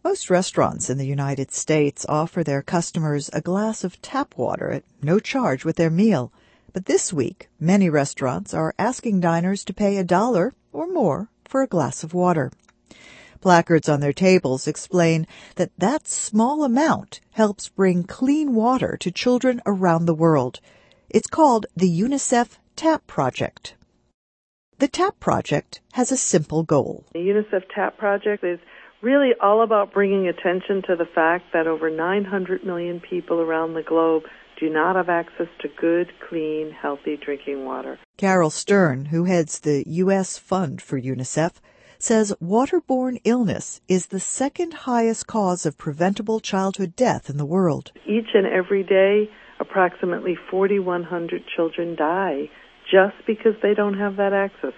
Most restaurants in the United States offer their customers a glass of tap water at no charge with their meal. But this week, many restaurants are asking diners to pay $1 or more for a glass of water. Placards on their tables explain that that small amount helps bring clean water to children around the world. It's called the UNICEF TAP Project. The TAP Project has a simple goal. The UNICEF TAP Project is really all about bringing attention to the fact that over 900 million people around the globe do not have access to good, clean, healthy drinking water. Carol Stern, who heads the U.S. Fund for UNICEF, says waterborne illness is the second highest cause of preventable childhood death in the world. Each and every day, approximately 4,100 children die just because they don't have that access.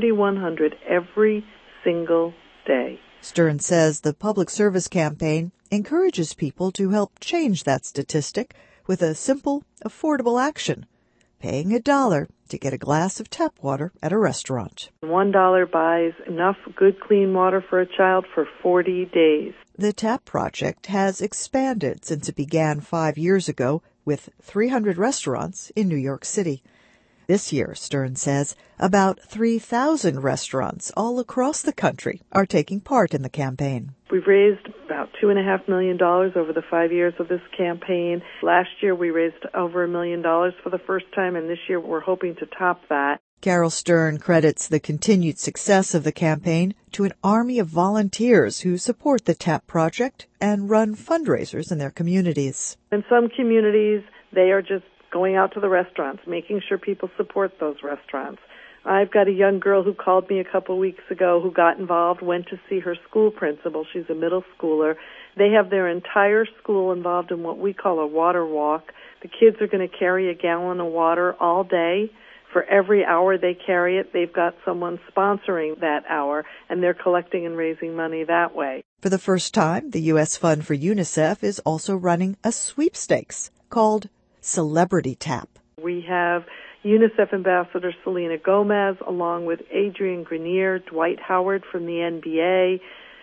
4,100 every single day. Stern says the public service campaign encourages people to help change that statistic with a simple, affordable action, paying $1 to get a glass of tap water at a restaurant. $1 buys enough good, clean water for a child for 40 days. The TAP Project has expanded since it began 5 years ago with 300 restaurants in New York City. This year, Stern says, about 3,000 restaurants all across the country are taking part in the campaign. We've raised about $2.5 million over the 5 years of this campaign. Last year, we raised over $1 million for the first time, and this year we're hoping to top that. Carol Stern credits the continued success of the campaign to an army of volunteers who support the TAP Project and run fundraisers in their communities. In some communities, they are just going out to the restaurants, making sure people support those restaurants. I've got a young girl who called me a couple weeks ago who got involved, went to see her school principal. She's a middle schooler. They have their entire school involved in what we call a water walk. The kids are going to carry a gallon of water all day. For every hour they carry it, they've got someone sponsoring that hour, and they're collecting and raising money that way. For the first time, the U.S. Fund for UNICEF is also running a sweepstakes called Celebrity Tap. We have UNICEF Ambassador Selena Gomez, along with Adrian Grenier, Dwight Howard from the NBA,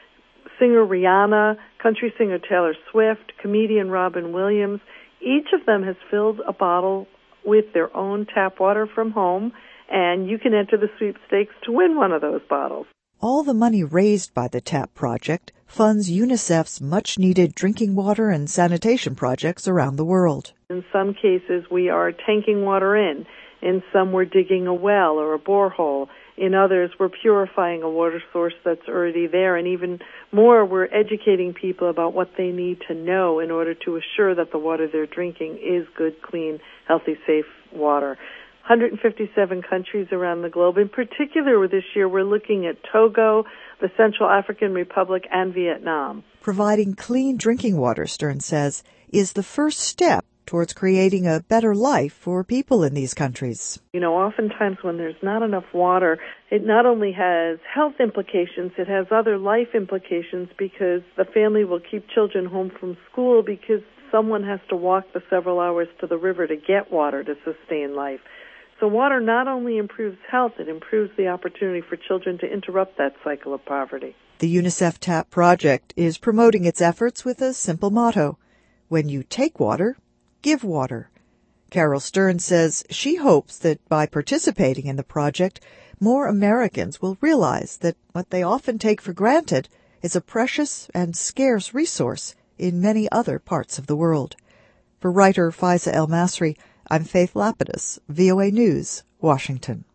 singer Rihanna, country singer Taylor Swift, comedian Robin Williams. Each of them has filled a bottle with their own tap water from home, and you can enter the sweepstakes to win one of those bottles. All the money raised by the TAP Project funds UNICEF's much-needed drinking water and sanitation projects around the world. In some cases, we are tanking water in. In some, we're digging a well or a borehole. In others, we're purifying a water source that's already there. And even more, we're educating people about what they need to know in order to assure that the water they're drinking is good, clean, healthy, safe water. 157 countries around the globe. In particular, this year, we're looking at Togo, the Central African Republic, and Vietnam. Providing clean drinking water, Stern says, is the first step towards creating a better life for people in these countries. You know, oftentimes when there's not enough water, it not only has health implications, it has other life implications because the family will keep children home from school because someone has to walk the several hours to the river to get water to sustain life. So water not only improves health, it improves the opportunity for children to interrupt that cycle of poverty. The UNICEF TAP Project is promoting its efforts with a simple motto: when you take water, give water. Carol Stern says she hopes that by participating in the project, more Americans will realize that what they often take for granted is a precious and scarce resource in many other parts of the world. For writer Faiza El Masri, I'm Faith Lapidus, VOA News, Washington.